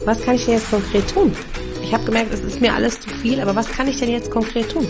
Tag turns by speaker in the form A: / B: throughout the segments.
A: was kann ich denn jetzt konkret tun? Ich habe gemerkt, es ist mir alles zu viel, aber was kann ich denn jetzt konkret tun?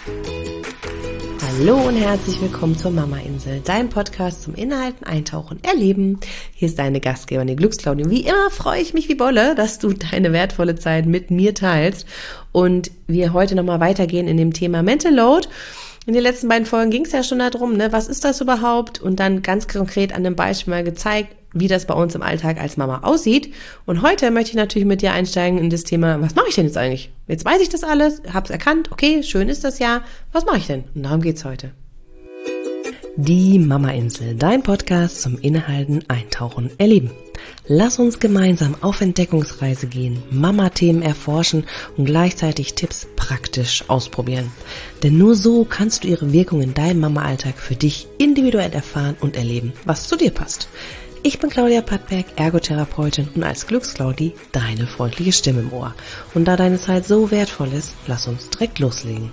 A: Hallo und herzlich willkommen zur Mama-Insel, dein Podcast zum Inhalten, Eintauchen, Erleben. Hier ist deine Gastgeberin, die Glücksclaudi. Wie immer freue ich mich wie Bolle, dass du deine wertvolle Zeit mit mir teilst und wir heute nochmal weitergehen in dem Thema Mental Load. In den letzten beiden Folgen ging es ja schon darum, was ist das überhaupt? Und dann ganz konkret an dem Beispiel mal gezeigt, wie das bei uns im Alltag als Mama aussieht. Und heute möchte ich natürlich mit dir einsteigen in das Thema, was mache ich denn jetzt eigentlich? Jetzt weiß ich das alles, habe es erkannt, okay, schön ist das ja. Was mache ich denn? Und darum geht's heute. Die Mama-Insel, dein Podcast zum Inhalten, Eintauchen, Erleben. Lass uns gemeinsam auf Entdeckungsreise gehen, Mama-Themen erforschen und gleichzeitig Tipps praktisch ausprobieren. Denn nur so kannst du ihre Wirkung in deinem Mama-Alltag für dich individuell erfahren und erleben, was zu dir passt. Ich bin Claudia Pattberg, Ergotherapeutin und als Glücksclaudi deine freundliche Stimme im Ohr. Und da deine Zeit so wertvoll ist, lass uns direkt loslegen.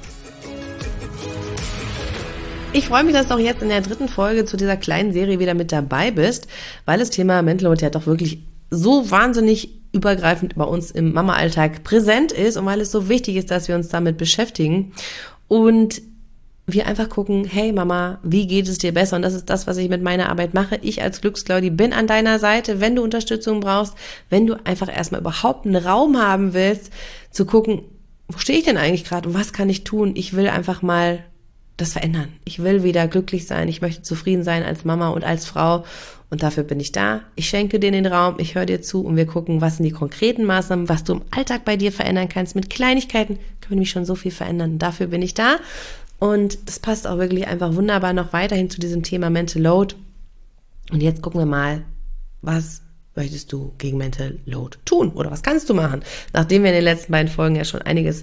A: Ich freue mich, dass du auch jetzt in der 3. Folge zu dieser kleinen Serie wieder mit dabei bist, weil das Thema Mental Load ja doch wirklich so wahnsinnig übergreifend bei uns im Mama-Alltag präsent ist und weil es so wichtig ist, dass wir uns damit beschäftigen und wir einfach gucken, hey Mama, wie geht es dir besser? Und das ist das, was ich mit meiner Arbeit mache. Ich als Glücksclaudi bin an deiner Seite, wenn du Unterstützung brauchst, wenn du einfach erstmal überhaupt einen Raum haben willst, zu gucken, wo stehe ich denn eigentlich gerade und was kann ich tun? Ich will einfach mal das verändern. Ich will wieder glücklich sein. Ich möchte zufrieden sein als Mama und als Frau. Und dafür bin ich da. Ich schenke dir den Raum. Ich höre dir zu und wir gucken, was sind die konkreten Maßnahmen, was du im Alltag bei dir verändern kannst. Mit Kleinigkeiten können wir nämlich schon so viel verändern. Dafür bin ich da. Und das passt auch wirklich einfach wunderbar noch weiterhin zu diesem Thema Mental Load. Und jetzt gucken wir mal, was möchtest du gegen Mental Load tun? Oder was kannst du machen? Nachdem wir in den letzten beiden Folgen ja schon einiges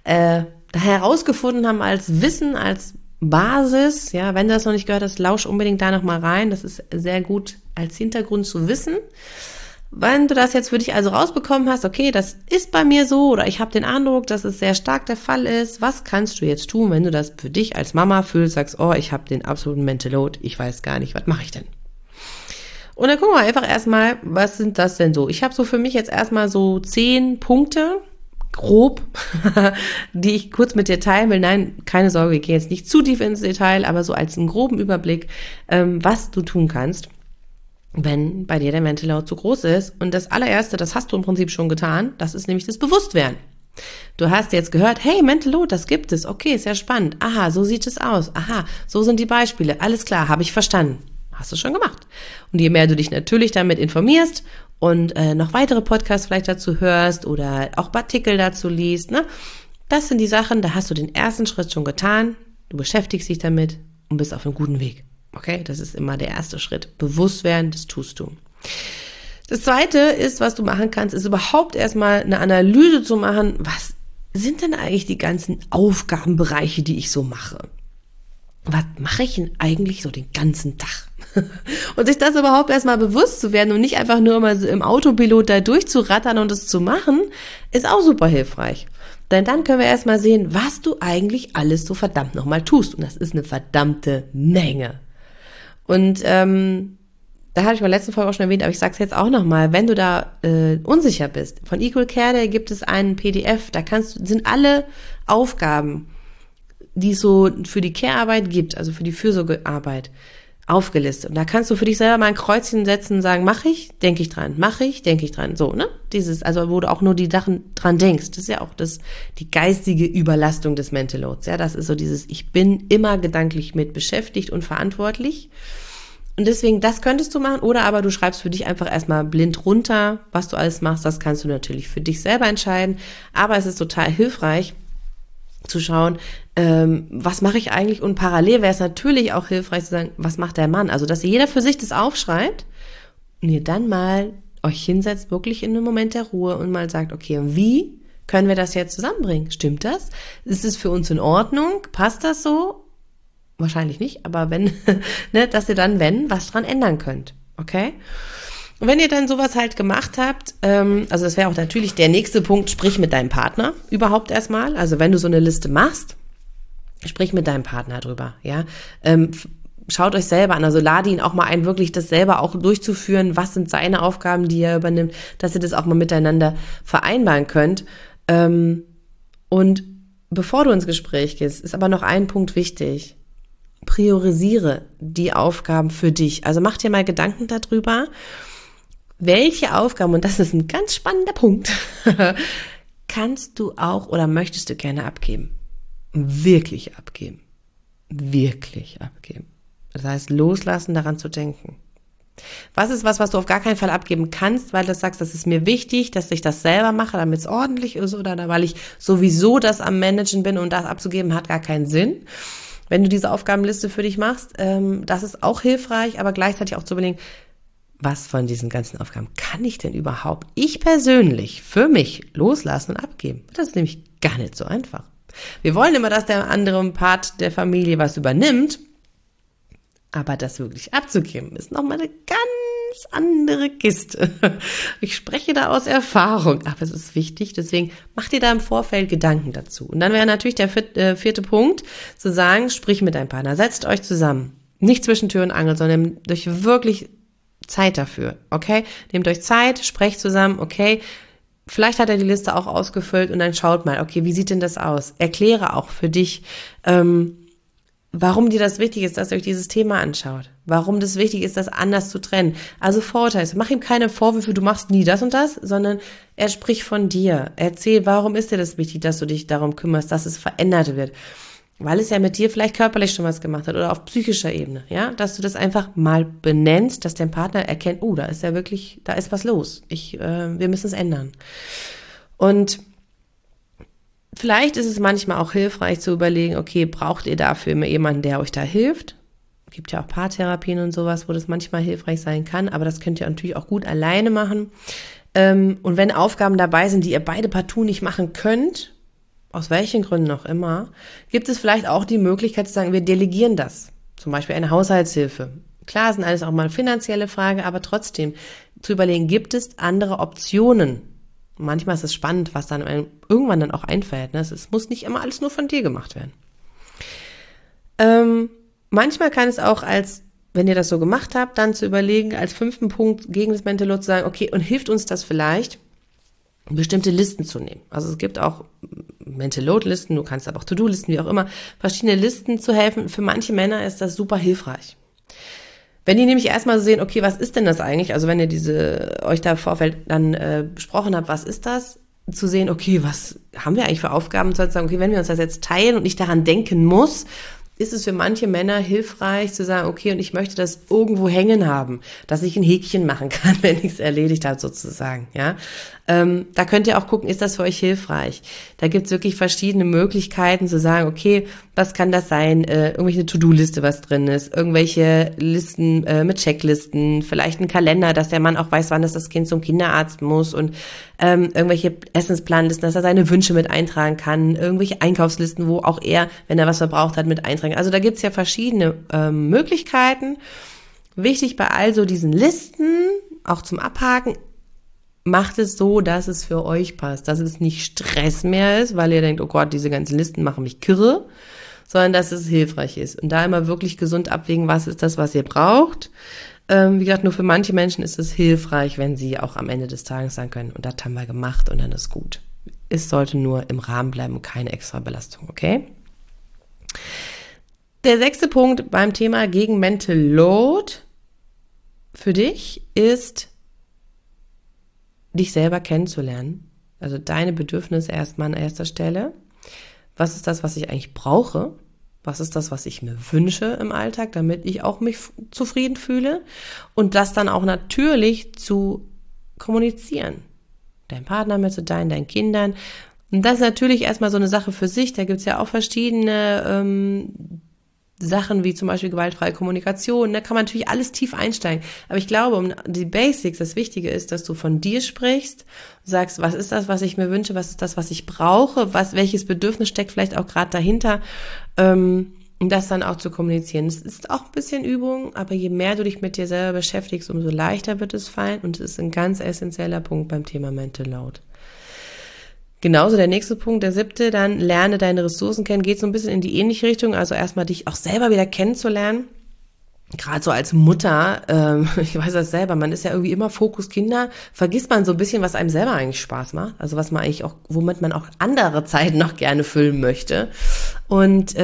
A: herausgefunden haben als Wissen, als Basis, ja, wenn du das noch nicht gehört hast, lausch unbedingt da nochmal rein. Das ist sehr gut als Hintergrund zu wissen. Wenn du das jetzt für dich also rausbekommen hast, okay, das ist bei mir so oder ich habe den Eindruck, dass es sehr stark der Fall ist, was kannst du jetzt tun, wenn du das für dich als Mama fühlst, sagst, oh, ich habe den absoluten Mental Load, ich weiß gar nicht, was mache ich denn? Und dann gucken wir einfach erstmal, was sind das denn so? Ich habe so für mich jetzt erstmal so 10 Punkte, grob, die ich kurz mit dir teilen will. Nein, keine Sorge, ich gehe jetzt nicht zu tief ins Detail, aber so als einen groben Überblick, was du tun kannst, wenn bei dir der Mental Load zu groß ist. Und das allererste, das hast du im Prinzip schon getan, das ist nämlich das Bewusstwerden. Du hast jetzt gehört, hey, Mental Load, das gibt es, okay, ist ja spannend, aha, so sieht es aus, aha, so sind die Beispiele, alles klar, habe ich verstanden. Hast du schon gemacht. Und je mehr du dich natürlich damit informierst und noch weitere Podcasts vielleicht dazu hörst oder auch Artikel dazu liest, das sind die Sachen, da hast du den ersten Schritt schon getan, du beschäftigst dich damit und bist auf einem guten Weg. Okay, das ist immer der erste Schritt. Bewusst werden, das tust du. Das zweite ist, was du machen kannst, ist überhaupt erstmal eine Analyse zu machen, was sind denn eigentlich die ganzen Aufgabenbereiche, die ich so mache? Was mache ich denn eigentlich so den ganzen Tag? Und sich das überhaupt erstmal bewusst zu werden und nicht einfach nur immer so im Autopilot da durchzurattern und es zu machen, ist auch super hilfreich. Denn dann können wir erstmal sehen, was du eigentlich alles so verdammt nochmal tust. Und das ist eine verdammte Menge. Und da hatte ich bei der letzten Folge auch schon erwähnt, aber ich sage es jetzt auch nochmal, wenn du da unsicher bist, von Equal Care Day gibt es einen PDF, da sind alle Aufgaben, die es so für die Care-Arbeit gibt, also für die Fürsorgearbeit, aufgelistet. Und da kannst du für dich selber mal ein Kreuzchen setzen und sagen, mache ich, denke ich dran, mache ich, denke ich dran. So, Dieses, also wo du auch nur die Sachen dran denkst. Das ist ja auch die geistige Überlastung des Mental Loads. Ja, das ist so dieses, ich bin immer gedanklich mit beschäftigt und verantwortlich. Und deswegen, das könntest du machen. Oder aber du schreibst für dich einfach erstmal blind runter, was du alles machst. Das kannst du natürlich für dich selber entscheiden. Aber es ist total hilfreich, zu schauen, was mache ich eigentlich, und parallel wäre es natürlich auch hilfreich zu sagen, was macht der Mann, also dass jeder für sich das aufschreibt und ihr dann mal euch hinsetzt, wirklich in einem Moment der Ruhe und mal sagt, okay, wie können wir das jetzt zusammenbringen? Stimmt das? Ist es für uns in Ordnung? Passt das so? Wahrscheinlich nicht, aber wenn, dass ihr dann, was dran ändern könnt, okay? Und wenn ihr dann sowas halt gemacht habt, also das wäre auch natürlich der nächste Punkt, sprich mit deinem Partner überhaupt erstmal. Also wenn du so eine Liste machst, sprich mit deinem Partner drüber, ja. schaut euch selber an, also lade ihn auch mal ein, wirklich das selber auch durchzuführen, was sind seine Aufgaben, die er übernimmt, dass ihr das auch mal miteinander vereinbaren könnt. Und bevor du ins Gespräch gehst, ist aber noch ein Punkt wichtig. Priorisiere die Aufgaben für dich. Also mach dir mal Gedanken darüber, welche Aufgaben, und das ist ein ganz spannender Punkt, kannst du auch oder möchtest du gerne abgeben? Wirklich abgeben. Wirklich abgeben. Das heißt, loslassen, daran zu denken. Was ist was du auf gar keinen Fall abgeben kannst, weil du sagst, das ist mir wichtig, dass ich das selber mache, damit es ordentlich ist, oder weil ich sowieso das am Managen bin und das abzugeben hat gar keinen Sinn. Wenn du diese Aufgabenliste für dich machst, das ist auch hilfreich, aber gleichzeitig auch zu überlegen, was von diesen ganzen Aufgaben kann ich denn überhaupt, ich persönlich, für mich loslassen und abgeben? Das ist nämlich gar nicht so einfach. Wir wollen immer, dass der andere Part der Familie was übernimmt, aber das wirklich abzugeben, ist nochmal eine ganz andere Kiste. Ich spreche da aus Erfahrung, aber es ist wichtig, deswegen mach dir da im Vorfeld Gedanken dazu. Und dann wäre natürlich der vierte Punkt, zu sagen, sprich mit deinem Partner, setzt euch zusammen. Nicht zwischen Tür und Angel, sondern nehmt euch wirklich Zeit dafür, okay? Nehmt euch Zeit, sprecht zusammen, okay? Vielleicht hat er die Liste auch ausgefüllt und dann schaut mal, okay, wie sieht denn das aus? Erkläre auch für dich, warum dir das wichtig ist, dass ihr euch dieses Thema anschaut. Warum das wichtig ist, das anders zu trennen. Also Vorteile. Mach ihm keine Vorwürfe, du machst nie das und das, sondern er spricht von dir. Erzähl, warum ist dir das wichtig, dass du dich darum kümmerst, dass es verändert wird. Weil es ja mit dir vielleicht körperlich schon was gemacht hat oder auf psychischer Ebene, ja, dass du das einfach mal benennst, dass dein Partner erkennt, da ist ja wirklich, da ist was los. Wir müssen es ändern. Und vielleicht ist es manchmal auch hilfreich zu überlegen, okay, braucht ihr dafür immer jemanden, der euch da hilft? Es gibt ja auch Paartherapien und sowas, wo das manchmal hilfreich sein kann, aber das könnt ihr natürlich auch gut alleine machen. Und wenn Aufgaben dabei sind, die ihr beide partout nicht machen könnt, aus welchen Gründen auch immer, gibt es vielleicht auch die Möglichkeit zu sagen, wir delegieren das. Zum Beispiel eine Haushaltshilfe. Klar, sind alles auch mal finanzielle Fragen, aber trotzdem zu überlegen, gibt es andere Optionen? Manchmal ist es spannend, was dann irgendwann dann auch einfällt. Ne? Es muss nicht immer alles nur von dir gemacht werden. Manchmal kann es auch wenn ihr das so gemacht habt, dann zu überlegen, als 5. Punkt gegen das Mental Load zu sagen, okay, und hilft uns das vielleicht, bestimmte Listen zu nehmen. Also es gibt auch Mental Load Listen, du kannst aber auch To-Do-Listen, wie auch immer, verschiedene Listen zu helfen. Für manche Männer ist das super hilfreich. Wenn die nämlich erstmal sehen, okay, was ist denn das eigentlich? Also wenn ihr euch da im Vorfeld dann besprochen habt, was ist das? Zu sehen, okay, was haben wir eigentlich für Aufgaben? Zu sagen, okay, wenn wir uns das jetzt teilen und nicht daran denken muss, ist es für manche Männer hilfreich zu sagen, okay, und ich möchte das irgendwo hängen haben, dass ich ein Häkchen machen kann, wenn ich es erledigt habe, sozusagen, ja. Da könnt ihr auch gucken, ist das für euch hilfreich? Da gibt's wirklich verschiedene Möglichkeiten zu sagen, okay, was kann das sein? Irgendwelche To-Do-Liste, was drin ist, irgendwelche Listen mit Checklisten, vielleicht ein Kalender, dass der Mann auch weiß, wann das Kind zum Kinderarzt muss und irgendwelche Essensplanlisten, dass er seine Wünsche mit eintragen kann, irgendwelche Einkaufslisten, wo auch er, wenn er was verbraucht hat, mit eintragen. Also da gibt's ja verschiedene Möglichkeiten. Wichtig bei all so diesen Listen, auch zum Abhaken, macht es so, dass es für euch passt, dass es nicht Stress mehr ist, weil ihr denkt, oh Gott, diese ganzen Listen machen mich kirre, sondern dass es hilfreich ist. Und da immer wirklich gesund abwägen, was ist das, was ihr braucht. Wie gesagt, nur für manche Menschen ist es hilfreich, wenn sie auch am Ende des Tages sagen können, und das haben wir gemacht und dann ist gut. Es sollte nur im Rahmen bleiben und keine extra Belastung, okay? Der 6. Punkt beim Thema gegen Mental Load für dich ist, dich selber kennenzulernen. Also deine Bedürfnisse erstmal an erster Stelle. Was ist das, was ich eigentlich brauche? Was ist das, was ich mir wünsche im Alltag, damit ich auch mich zufrieden fühle? Und das dann auch natürlich zu kommunizieren. Dein Partner mitzuteilen, deinen Kindern. Und das ist natürlich erstmal so eine Sache für sich. Da gibt's ja auch verschiedene Sachen wie zum Beispiel gewaltfreie Kommunikation, da kann man natürlich alles tief einsteigen. Aber ich glaube, um die Basics, das Wichtige ist, dass du von dir sprichst, sagst, was ist das, was ich mir wünsche, was ist das, was ich brauche, welches Bedürfnis steckt vielleicht auch gerade dahinter, um das dann auch zu kommunizieren. Es ist auch ein bisschen Übung, aber je mehr du dich mit dir selber beschäftigst, umso leichter wird es fallen und es ist ein ganz essentieller Punkt beim Thema Mental Load. Genauso der nächste Punkt, der 7., dann lerne deine Ressourcen kennen, geht so ein bisschen in die ähnliche Richtung, also erstmal dich auch selber wieder kennenzulernen. gerade so als Mutter, ich weiß das selber, man ist ja irgendwie immer Fokus Kinder, vergisst man so ein bisschen, was einem selber eigentlich Spaß macht, also was man eigentlich auch, womit man auch andere Zeiten noch gerne füllen möchte. Und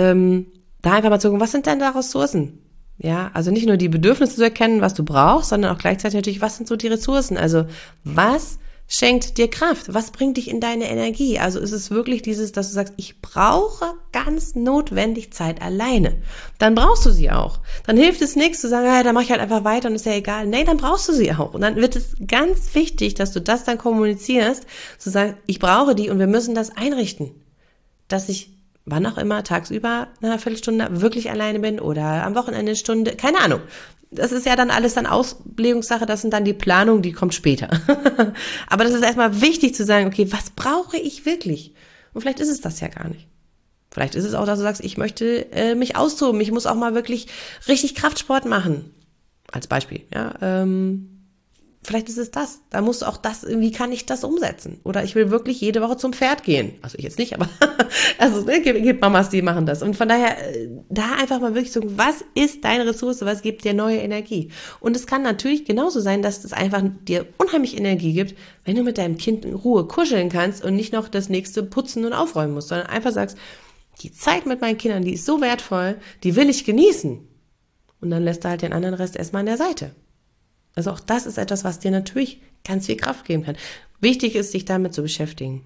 A: da einfach mal zu gucken, was sind denn da Ressourcen? Ja, also nicht nur die Bedürfnisse zu erkennen, was du brauchst, sondern auch gleichzeitig natürlich, was sind so die Ressourcen? Also was schenkt dir Kraft? Was bringt dich in deine Energie? Also ist es wirklich dieses, dass du sagst, ich brauche ganz notwendig Zeit alleine. Dann brauchst du sie auch. Dann hilft es nichts zu sagen, ja, dann mach ich halt einfach weiter und ist ja egal. Nee, dann brauchst du sie auch. Und dann wird es ganz wichtig, dass du das dann kommunizierst, zu sagen, ich brauche die und wir müssen das einrichten. Dass ich wann auch immer, tagsüber eine Viertelstunde wirklich alleine bin oder am Wochenende eine Stunde, keine Ahnung. Das ist ja dann alles dann Auslegungssache, das sind dann die Planungen, die kommt später. Aber das ist erstmal wichtig zu sagen, okay, was brauche ich wirklich? Und vielleicht ist es das ja gar nicht. Vielleicht ist es auch, dass du sagst, ich möchte mich austoben, ich muss auch mal wirklich richtig Kraftsport machen. Als Beispiel, ja. Vielleicht ist es das. Da musst du auch das, wie kann ich das umsetzen? Oder ich will wirklich jede Woche zum Pferd gehen. Also ich jetzt nicht, aber also es gibt Mamas, die machen das. Und von daher, da einfach mal wirklich so, was ist deine Ressource? Was gibt dir neue Energie? Und es kann natürlich genauso sein, dass es einfach dir unheimlich Energie gibt, wenn du mit deinem Kind in Ruhe kuscheln kannst und nicht noch das nächste putzen und aufräumen musst, sondern einfach sagst, die Zeit mit meinen Kindern, die ist so wertvoll, die will ich genießen. Und dann lässt du halt den anderen Rest erstmal an der Seite. Also auch das ist etwas, was dir natürlich ganz viel Kraft geben kann. Wichtig ist, dich damit zu beschäftigen.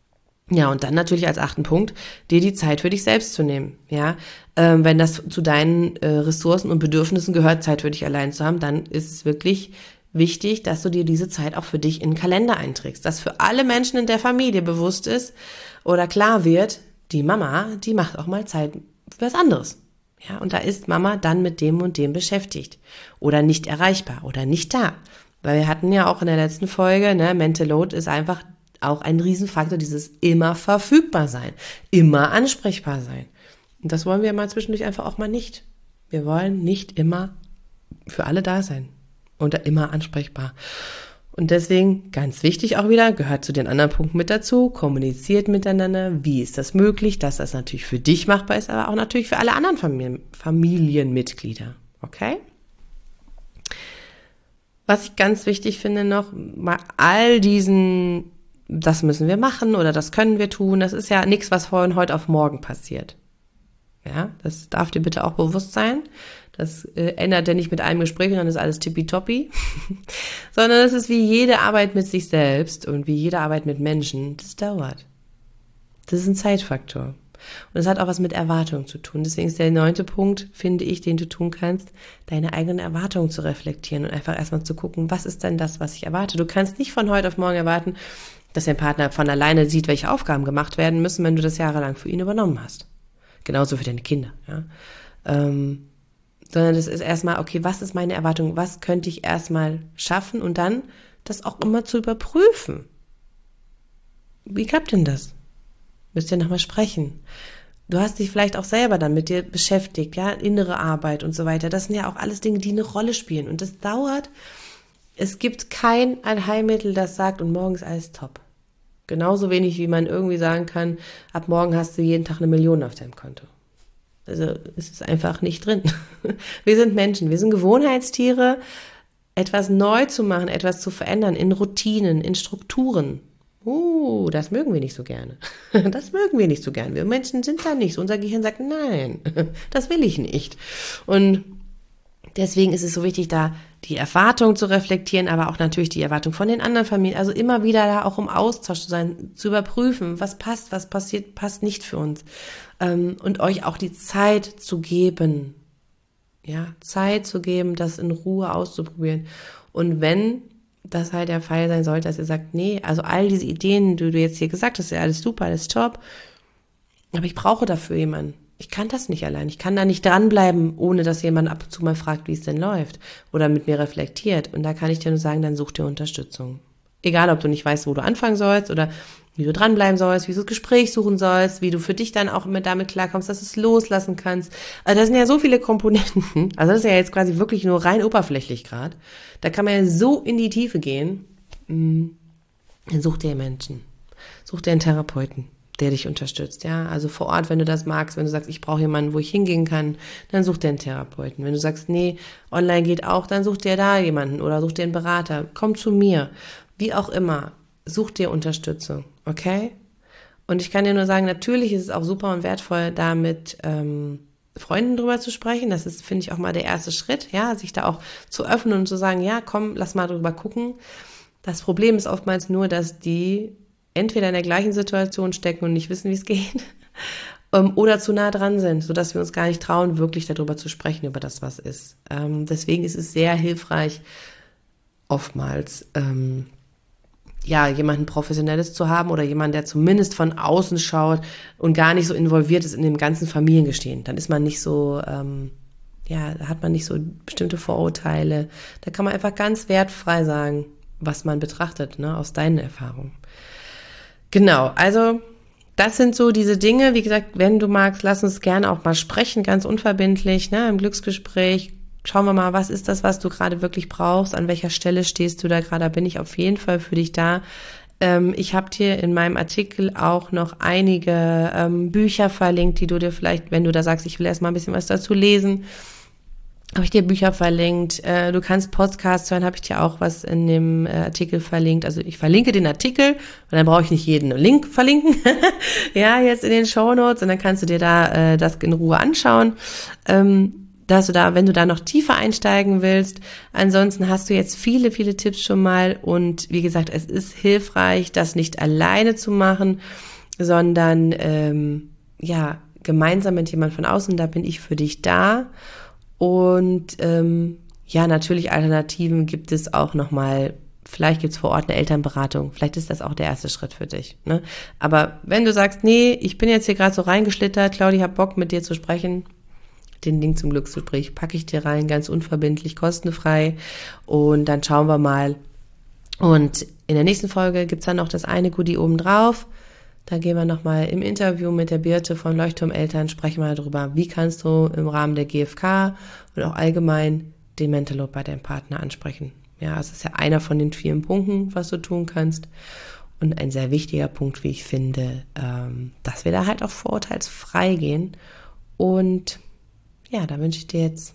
A: Ja, und dann natürlich als 8. Punkt, dir die Zeit für dich selbst zu nehmen. Ja, wenn das zu deinen Ressourcen und Bedürfnissen gehört, Zeit für dich allein zu haben, dann ist es wirklich wichtig, dass du dir diese Zeit auch für dich in den Kalender einträgst. Dass für alle Menschen in der Familie bewusst ist oder klar wird, die Mama, die macht auch mal Zeit für was anderes. Ja, und da ist Mama dann mit dem und dem beschäftigt oder nicht erreichbar oder nicht da. Weil wir hatten ja auch in der letzten Folge, ne, Mental Load ist einfach auch ein Riesenfaktor, dieses immer verfügbar sein, immer ansprechbar sein. Und das wollen wir mal zwischendurch einfach auch mal nicht. Wir wollen nicht immer für alle da sein und immer ansprechbar. Und deswegen, ganz wichtig auch wieder, gehört zu den anderen Punkten mit dazu, kommuniziert miteinander, wie ist das möglich, dass das natürlich für dich machbar ist, aber auch natürlich für alle anderen Familienmitglieder, okay? Was ich ganz wichtig finde noch, bei all diesen, das müssen wir machen oder das können wir tun, das ist ja nichts, was von heute auf morgen passiert. Ja, das darf dir bitte auch bewusst sein. Das ändert ja nicht mit einem Gespräch und dann ist alles tippitoppi, sondern es ist wie jede Arbeit mit sich selbst und wie jede Arbeit mit Menschen. Das dauert. Das ist ein Zeitfaktor. Und es hat auch was mit Erwartungen zu tun. Deswegen ist der 9. Punkt, finde ich, den du tun kannst, deine eigenen Erwartungen zu reflektieren und einfach erstmal zu gucken, was ist denn das, was ich erwarte. Du kannst nicht von heute auf morgen erwarten, dass dein Partner von alleine sieht, welche Aufgaben gemacht werden müssen, wenn du das jahrelang für ihn übernommen hast. Genauso für deine Kinder, ja. Sondern das ist erstmal, okay, was ist meine Erwartung, was könnte ich erstmal schaffen und dann das auch immer zu überprüfen. Wie klappt denn das? Müsst ihr nochmal sprechen. Du hast dich vielleicht auch selber dann mit dir beschäftigt, ja, innere Arbeit und so weiter. Das sind ja auch alles Dinge, die eine Rolle spielen und das dauert. Es gibt kein Allheilmittel, das sagt, und morgen ist alles top. Genauso wenig, wie man irgendwie sagen kann, ab morgen hast du jeden Tag 1 Million auf deinem Konto. Also es ist einfach nicht drin. Wir sind Menschen, wir sind Gewohnheitstiere. Etwas neu zu machen, etwas zu verändern in Routinen, in Strukturen. Das mögen wir nicht so gerne. Das mögen wir nicht so gerne. Wir Menschen sind da nicht so. Unser Gehirn sagt, nein, das will ich nicht. Und deswegen ist es so wichtig, da die Erwartung zu reflektieren, aber auch natürlich die Erwartung von den anderen Familien. Also immer wieder da auch im Austausch zu sein, zu überprüfen, was passt, was passiert, passt nicht für uns. Und euch auch die Zeit zu geben. Ja, Zeit zu geben, das in Ruhe auszuprobieren. Und wenn das halt der Fall sein sollte, dass ihr sagt, nee, also all diese Ideen, die du jetzt hier gesagt hast, ist ja alles super, alles top, aber ich brauche dafür jemanden. Ich kann das nicht allein. Ich kann da nicht dranbleiben, ohne dass jemand ab und zu mal fragt, wie es denn läuft oder mit mir reflektiert. Und da kann ich dir nur sagen, dann such dir Unterstützung. Egal, ob du nicht weißt, wo du anfangen sollst oder wie du dranbleiben sollst, wie du das Gespräch suchen sollst, wie du für dich dann auch damit klarkommst, dass du es loslassen kannst. Also das sind ja so viele Komponenten. Also das ist ja jetzt quasi wirklich nur rein oberflächlich gerade. Da kann man ja so in die Tiefe gehen. Dann such dir Menschen. Such dir einen Therapeuten, der dich unterstützt, ja. Also vor Ort, wenn du das magst, wenn du sagst, ich brauche jemanden, wo ich hingehen kann, dann such dir einen Therapeuten. Wenn du sagst, nee, online geht auch, dann such dir da jemanden oder such dir einen Berater. Komm zu mir. Wie auch immer, such dir Unterstützung, okay? Und ich kann dir nur sagen, natürlich ist es auch super und wertvoll, da mit Freunden drüber zu sprechen. Das ist, finde ich, auch mal der erste Schritt, ja, sich da auch zu öffnen und zu sagen, ja, komm, lass mal drüber gucken. Das Problem ist oftmals nur, dass die entweder in der gleichen Situation stecken und nicht wissen, wie es geht, oder zu nah dran sind, sodass wir uns gar nicht trauen, wirklich darüber zu sprechen, über das, was ist. Deswegen ist es sehr hilfreich, oftmals jemanden Professionelles zu haben oder jemanden, der zumindest von außen schaut und gar nicht so involviert ist in dem ganzen Familiengeschehen. Dann ist man nicht so, da hat man nicht so bestimmte Vorurteile. Da kann man einfach ganz wertfrei sagen, was man betrachtet, ne, aus deinen Erfahrungen. Genau, also das sind so diese Dinge. Wie gesagt, wenn du magst, lass uns gerne auch mal sprechen, ganz unverbindlich, ne, im Glücksgespräch. Schauen wir mal, was ist das, was du gerade wirklich brauchst? An welcher Stelle stehst du da gerade? Da bin ich auf jeden Fall für dich da. Ich habe dir in meinem Artikel auch noch einige Bücher verlinkt, die du dir vielleicht, wenn du da sagst, ich will erst mal ein bisschen was dazu lesen, habe ich dir Bücher verlinkt. Du kannst Podcasts hören, habe ich dir auch was in dem Artikel verlinkt. Also ich verlinke den Artikel und dann brauche ich nicht jeden Link verlinken. Ja, jetzt in den Shownotes und dann kannst du dir da das in Ruhe anschauen. Dass du da, wenn du da noch tiefer einsteigen willst. Ansonsten hast du jetzt viele, viele Tipps schon mal und wie gesagt, es ist hilfreich, das nicht alleine zu machen, sondern gemeinsam mit jemand von außen, da bin ich für dich da. Und natürlich Alternativen gibt es auch nochmal. Vielleicht gibt es vor Ort eine Elternberatung. Vielleicht ist das auch der erste Schritt für dich. Ne? Aber wenn du sagst, nee, ich bin jetzt hier gerade so reingeschlittert, Claudi, hab Bock mit dir zu sprechen, den Link zum Glücksgespräch packe ich dir rein, ganz unverbindlich, kostenfrei. Und dann schauen wir mal. Und in der nächsten Folge gibt's dann noch das eine Goodie obendrauf. Da gehen wir nochmal im Interview mit der Birte von Leuchtturmeltern, sprechen wir darüber, wie kannst du im Rahmen der GfK und auch allgemein den Mental Load bei deinem Partner ansprechen. Ja, es ist ja einer von den 4 Punkten, was du tun kannst. Und ein sehr wichtiger Punkt, wie ich finde, dass wir da halt auch vorurteilsfrei gehen. Und ja, da wünsche ich dir jetzt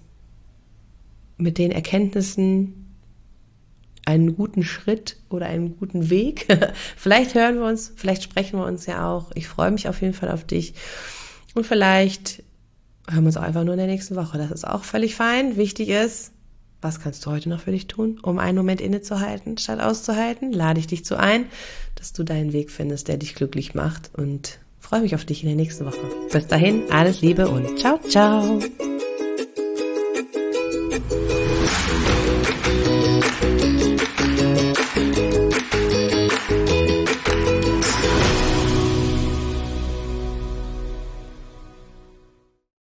A: mit den Erkenntnissen einen guten Schritt oder einen guten Weg. Vielleicht hören wir uns, vielleicht sprechen wir uns ja auch. Ich freue mich auf jeden Fall auf dich. Und vielleicht hören wir uns auch einfach nur in der nächsten Woche. Das ist auch völlig fein. Wichtig ist, was kannst du heute noch für dich tun, um einen Moment innezuhalten, statt auszuhalten? Lade ich dich zu ein, dass du deinen Weg findest, der dich glücklich macht. Und freue mich auf dich in der nächsten Woche. Bis dahin, alles Liebe und ciao, ciao.